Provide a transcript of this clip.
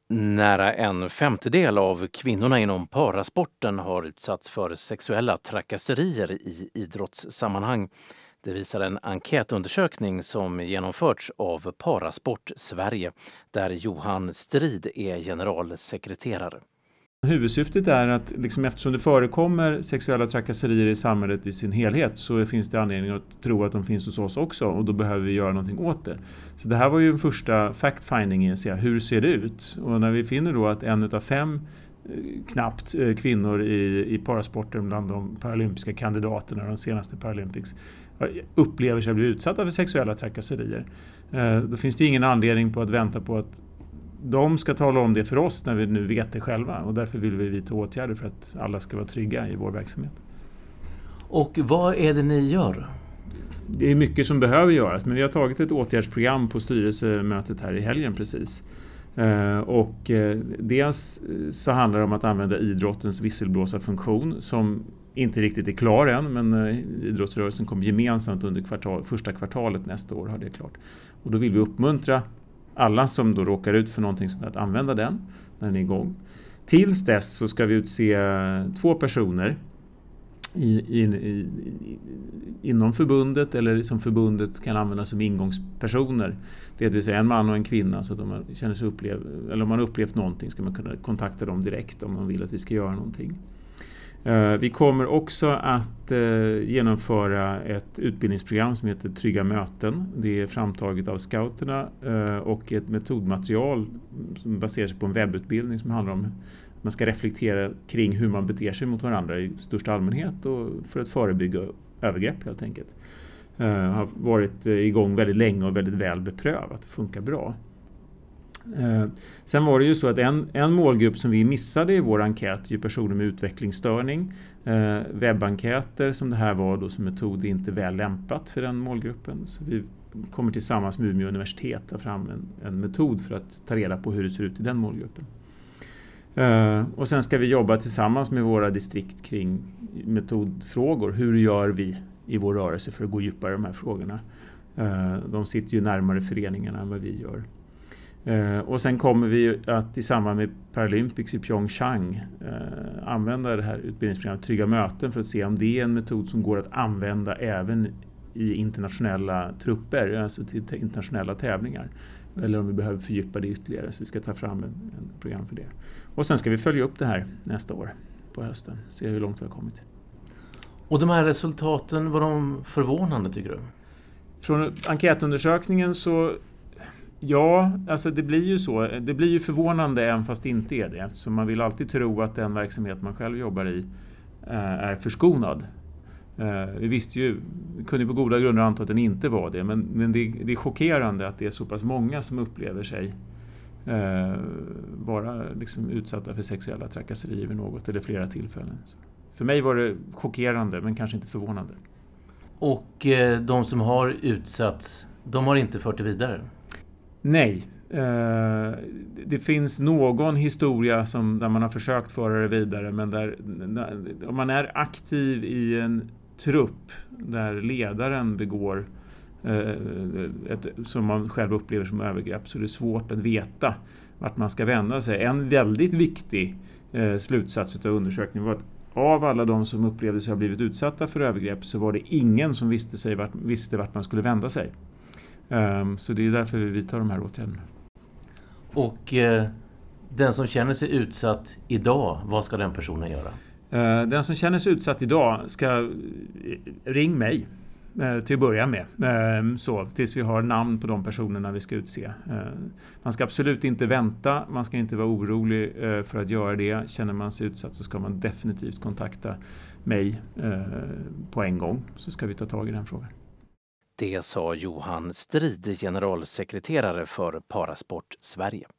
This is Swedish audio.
Nära en femtedel av kvinnorna inom parasporten har utsatts för sexuella trakasserier i idrottssammanhang. Det visar en enkätundersökning som genomförts av Parasport Sverige, där Johan Strid är generalsekreterare. Huvudsyftet är att eftersom det förekommer sexuella trakasserier i samhället i sin helhet, så finns det anledning att tro att de finns hos oss också, och då behöver vi göra någonting åt det. Så det här var ju en första fact-finding, hur ser det ut? Och när vi finner då att 1 av 5 knappt kvinnor i parasporten bland de paralympiska kandidaterna, de senaste Paralympics, upplever sig bli utsatta för sexuella trakasserier, då finns det ingen anledning på att vänta på att de ska tala om det för oss när vi nu vet det själva, och därför vill vi vidta åtgärder för att alla ska vara trygga i vår verksamhet. Och vad är det ni gör? Det är mycket som behöver göras, men vi har tagit ett åtgärdsprogram på styrelsemötet här i helgen precis. Dels så handlar det om att använda idrottens visselblåsarfunktion, som inte riktigt är klar än, men idrottsrörelsen kommer gemensamt under första kvartalet nästa år, har det klart. Och då vill vi uppmuntra alla som då råkar ut för någonting sådant att använda den när den är igång. Tills dess så ska vi utse 2 personer inom förbundet, eller som förbundet kan använda som ingångspersoner. Det vill säga en man och en kvinna, så att om man känner sig eller om man upplevt någonting ska man kunna kontakta dem direkt om man vill att vi ska göra någonting. Vi kommer också att genomföra ett utbildningsprogram som heter Trygga möten. Det är framtaget av scouterna och ett metodmaterial som baserar sig på en webbutbildning som handlar om att man ska reflektera kring hur man beter sig mot varandra i största allmänhet och för att förebygga övergrepp helt enkelt. Har varit igång väldigt länge och väldigt väl beprövat. Det funkar bra. Sen var det ju så att en målgrupp som vi missade i vår enkät är ju personer med utvecklingsstörning. Webbenkäter som det här var då som metod är inte väl lämpat för den målgruppen. Så vi kommer tillsammans med Umeå universitet ta fram en metod för att ta reda på hur det ser ut i den målgruppen. Och sen ska vi jobba tillsammans med våra distrikt kring metodfrågor. Hur gör vi i vår rörelse för att gå djupare i de här frågorna? De sitter ju närmare föreningarna än vad vi gör. Och sen kommer vi att i samband med Paralympics i Pyeongchang använda det här utbildningsprogrammet Trygga möten för att se om det är en metod som går att använda även i internationella trupper, alltså till internationella tävlingar. Eller om vi behöver fördjupa det ytterligare, så vi ska ta fram en program för det. Och sen ska vi följa upp det här nästa år på hösten, se hur långt vi har kommit. Och de här resultaten, var de förvånande tycker du? Från enkätundersökningen så ja, alltså det blir ju så. Det blir ju förvånande även fast det inte är det. Eftersom man vill alltid tro att den verksamhet man själv jobbar i är förskonad. Vi kunde på goda grunder anta att den inte var det. Men det är chockerande att det är så pass många som upplever sig vara utsatta för sexuella trakasserier vid något eller flera tillfällen. Så för mig var det chockerande, men kanske inte förvånande. Och de som har utsatts, de har inte fört det vidare? Nej, det finns någon historia där man har försökt föra det vidare, men om man är aktiv i en trupp där ledaren begår som man själv upplever som övergrepp, så är det svårt att veta vart man ska vända sig. En väldigt viktig slutsats av undersökningen var att av alla de som upplevde sig ha blivit utsatta för övergrepp så var det ingen som visste vart man skulle vända sig. Så det är därför vi vidtar de här åtgärderna. Och den som känner sig utsatt idag, vad ska den personen göra? Den som känner sig utsatt idag ska ring mig till att börja med. Tills vi har namn på de personerna vi ska utse. Man ska absolut inte vänta, man ska inte vara orolig för att göra det. Känner man sig utsatt så ska man definitivt kontakta mig på en gång, så ska vi ta tag i den frågan. Det sa Johan Strid, generalsekreterare för Parasport Sverige.